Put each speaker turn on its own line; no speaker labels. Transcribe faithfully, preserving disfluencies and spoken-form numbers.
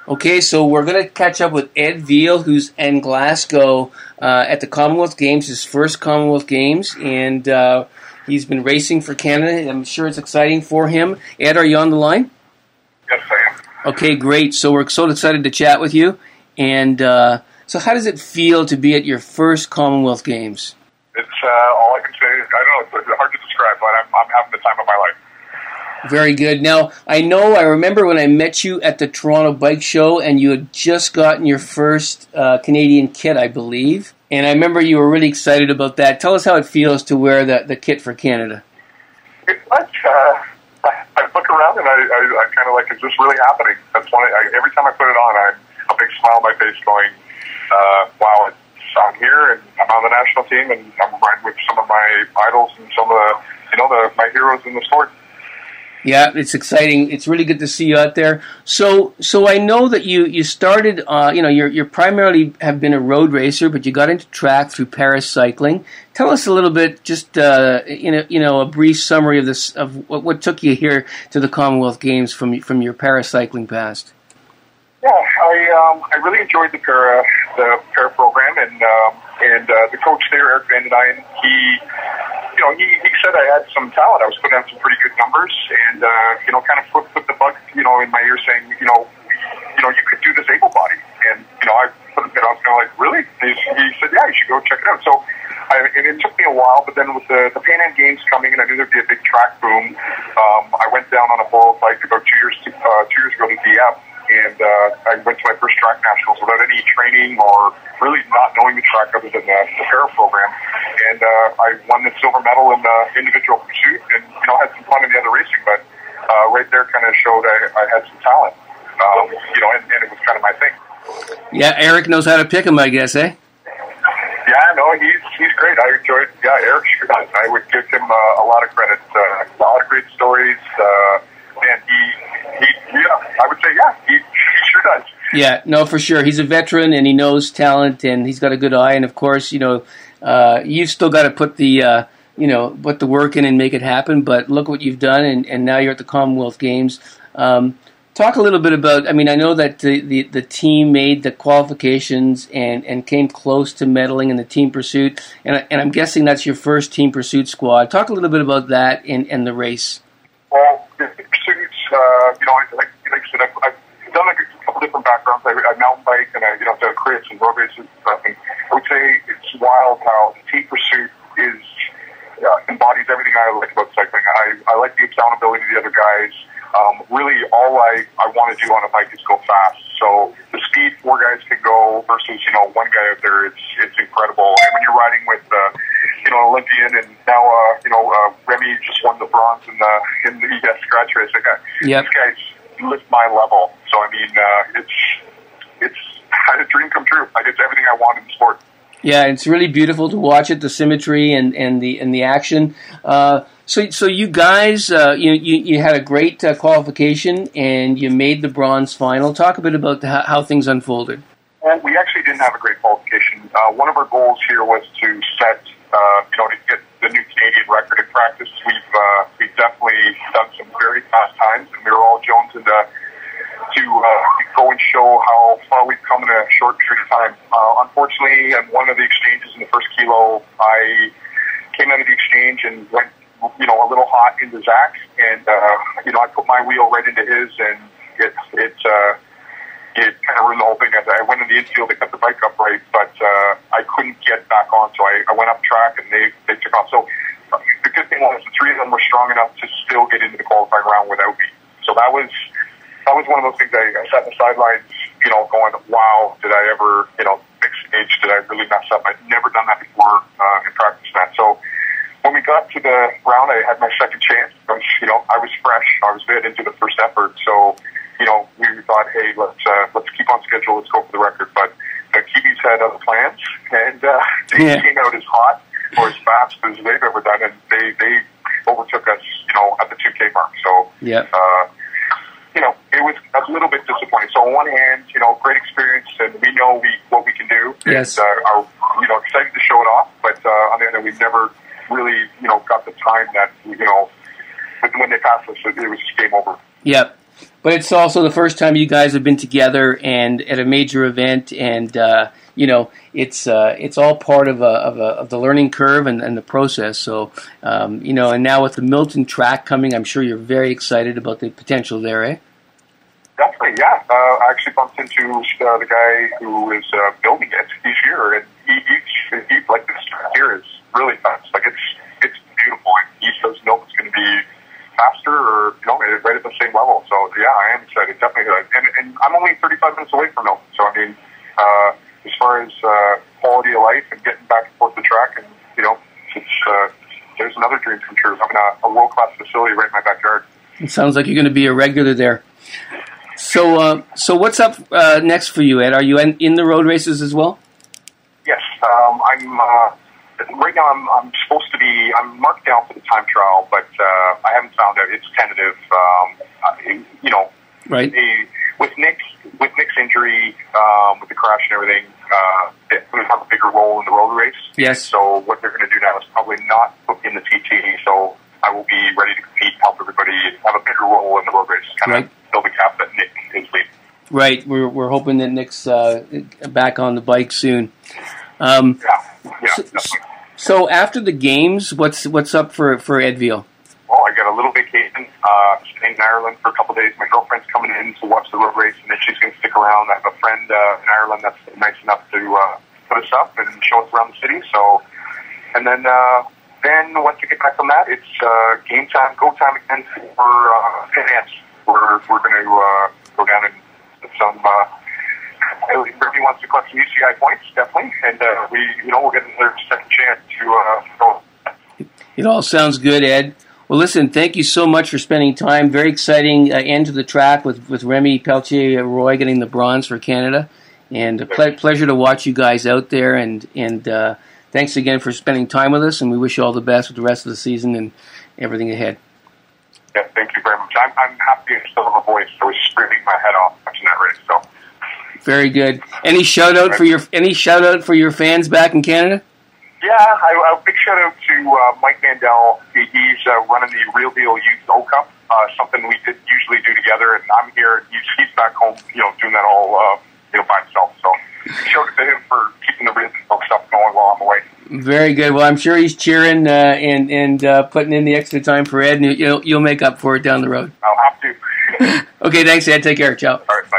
Okay, so we're going to catch up with Ed Veal, who's in Glasgow uh, at the Commonwealth Games, his first Commonwealth Games, and uh, he's been racing for Canada. I'm sure it's exciting for him. Ed, are you on the line?
Yes, I am.
Okay, great. So we're so excited to chat with you. And uh, so how does it feel to be at your first Commonwealth Games?
It's uh, all I can say. I don't know, it's hard to describe, but I'm, I'm having the time of my life.
Very good. Now, I know, I remember when I met you at the Toronto Bike Show, and you had just gotten your first uh, Canadian kit, I believe. And I remember you were really excited about that. Tell us how it feels to wear the, the kit for Canada.
It's like, uh, I, I look around and I, I, I kind of like, is this really happening? That's one. I, every time I put it on, I'm a big smile on my face going, uh, wow, it's, I'm here and I'm on the national team and I'm riding with some of my idols and some of the, you know, the my heroes in the sport.
Yeah, it's exciting. It's really good to see you out there. So, so I know that you you started. Uh, you know, you're you're primarily have been a road racer, but you got into track through Paris Cycling. Tell us a little bit, just uh, in a, you know, a brief summary of this of what, what took you here to the Commonwealth Games from from your Paris Cycling past.
Yeah, I um, I really enjoyed the para the para program, and um, and uh, the coach there, Eric Van den Duyn, he. You know, he, he said I had some talent. I was putting out some pretty good numbers, and uh, you know, kind of put, put the bug, you know, in my ear, saying, you know, you know, you could do this able body, and you know, I put it. I was kind of like, really? He, he said, yeah, you should go check it out. So, I, and it took me a while, but then with the the Pan Am Games coming, and I knew there'd be a big track boom. Um, I went down on a borrowed bike about two years to, uh, two years ago to D F. And uh, I went to my first track nationals without any training or really not knowing the track other than the, the para program. And uh, I won the silver medal in the individual pursuit and, you know, had some fun in the other racing. But uh, right there kind of showed I, I had some talent, um, you know, and, and it was kind of my thing.
Yeah, Eric knows how to pick him, I guess, eh?
Yeah, no, he's he's great. I enjoyed, yeah, Eric sure does. I would give him uh, a lot of credit. Uh, a lot of great stories. Uh, and he, he, yeah, I would say, yeah, he, he sure does.
Yeah, no, for sure. He's a veteran, and he knows talent, and he's got a good eye. And of course, you know, uh, you've still got to put the, uh, you know, put the work in and make it happen. But look what you've done, and, and now you're at the Commonwealth Games. Um, talk a little bit about. I mean, I know that the, the, the team made the qualifications and, and came close to medaling in the team pursuit, and and I'm guessing that's your first team pursuit squad. Talk a little bit about that and, and the race.
Well, the pursuits, uh, you know, like, like I said, I've, I've done like a couple different backgrounds. I, I mountain bike and I, you know, done crits and road races and stuff. And I would say it's wild how the team pursuit is uh, embodies everything I like about cycling. I, I like the accountability of the other guys. Um, really, all I, I want to do on a bike is go fast. So the speed four guys can go versus, you know, one guy out there, it's it's incredible. And when you're riding with, uh, you know, Olympian and now, uh, you know, uh, Remy just won the bronze in the in the uh, scratch race. Like, uh,
yep.
These guys lift my level. So I mean, uh, it's it's had a dream come true. Like, it's everything I want in the sport.
Yeah, it's really beautiful to watch it, the symmetry and, and the and the action. Uh, so so you guys, uh, you, you you had a great uh, qualification and you made the bronze final. Talk a bit about the, how, how things unfolded.
Well, we actually didn't have a great qualification. Uh, one of our goals here was to set, uh, you know, to get the new Canadian record in practice. We've uh, we've definitely done some very fast times, and we were all jonesing to to uh, go and show how far we've come in a short period of time. Uh, unfortunately, in one of the exchanges in the first kilo, I came out of the exchange and went, you know, a little hot into Zach, and uh, you know, I put my wheel right into his, and it it uh, it kind of ruined the whole thing. As I went in the infield to cut the bike up right, but uh, I couldn't get back on, so I, I went up track and they they took off. So uh, the good thing was the three of them were strong enough to still get into the qualifying round without me. So that was. That was one of those things I, I sat in the sidelines, you know, going, wow, did I ever, you know, big stage, did I really mess up? I'd never done that before uh, in practice, man. So when we got to the round, I had my second chance. I was, you know, I was fresh. I was bit into the first effort. So, you know, we thought, hey, let's uh, let's keep on schedule. Let's go for the record. But the Kiwis had other plans, and uh, they yeah. came out as hot or as fast as they've ever done, and they, they overtook us, you know, at the two K mark. So,
yeah.
Uh, you know, it was a little bit disappointing. So on one hand, you know, great experience, and we know we what we can do.
Yes.
And, uh, are, you know, excited to show it off. But uh, on the other hand, we've never really, you know, got the time that, you know, when they passed us, it was game over.
Yep. but it's also the first time you guys have been together and at a major event, and uh, you know, it's uh, it's all part of a, of, a, of the learning curve and, and the process. So, um, you know, and now with the Milton track coming, I'm sure you're very excited about the potential there, eh?
Definitely, yeah. Uh, I actually bumped into uh, the guy who is uh, building it. He's here, and he, he, he like this track here is really fast. Like it's it's beautiful. And he doesn't know if it's going to be faster or you know right at the same level. So yeah, I am excited. Definitely, and and I'm only thirty-five minutes away from Milton. So I mean, uh, as far as uh, quality of life and getting back and forth the track, and you know, it's uh, there's another dream come true. Having a, a world class facility right in my backyard.
It sounds like you're going to be a regular there. So, uh, so what's up uh, next for you, Ed? Are you in, in the road races as well?
Yes, um, I'm. Uh, right now, I'm, I'm supposed to be. I'm marked down for the time trial, but uh, I haven't found out. It's tentative. Um, uh, you know,
right.
A, with Nick, with Nick's injury, um, with the crash and everything, uh, it's going to have a bigger role in the road race.
Yes.
So what they're going to do now is probably not put me in the T T. So I will be ready to compete, help everybody, have a bigger role in the road race. Kind
right.
of build the cap that Nick is leading.
Right. We're we're hoping that Nick's uh, back on the bike soon. Um,
yeah. Yeah.
So, so after the games, what's what's up for for Edville?
Well, I got a little vacation. Uh, staying in Ireland for a couple of days. My girlfriend's coming in to watch the road race, and then she's going to stick around. I have a friend uh, in Ireland that's nice enough to uh, put us up and show us around the city. So, and then uh, then once we get back from that, it's uh, game time, go time again for uh, finance. We're we're going to uh, go down and some. Uh, Everybody wants to collect some U C I points, definitely, and uh, we, you know, we'll get another second chance to uh, go.
It all sounds good, Ed. Well, listen, thank you so much for spending time. Very exciting uh, end to the track with, with Remy Pelletier-Roy getting the bronze for Canada. And a ple- pleasure to watch you guys out there. And, and uh, thanks again for spending time with us. And we wish you all the best with the rest of the season and everything ahead.
Yeah, thank you very much. I'm, I'm happy to still have a voice. I was screaming my head off watching that race. So.
Very good. Any shout out for your any shout out for your fans back in Canada?
Yeah, I, a big shout out to uh, Mike Mandel. He, he's uh, running the Real Deal Youth O Cup, uh, something we did usually do together. And I'm here. He's, he's back home, you know, doing that all uh, you know by himself. So shout out to him for keeping the Real Deal stuff going while I'm away. Very
good. Well, I'm sure he's cheering uh, and and uh, putting in the extra time for Ed, and you'll you'll make up for it down the road.
I'll have to.
Okay, thanks, Ed. Take care. Ciao.
All right.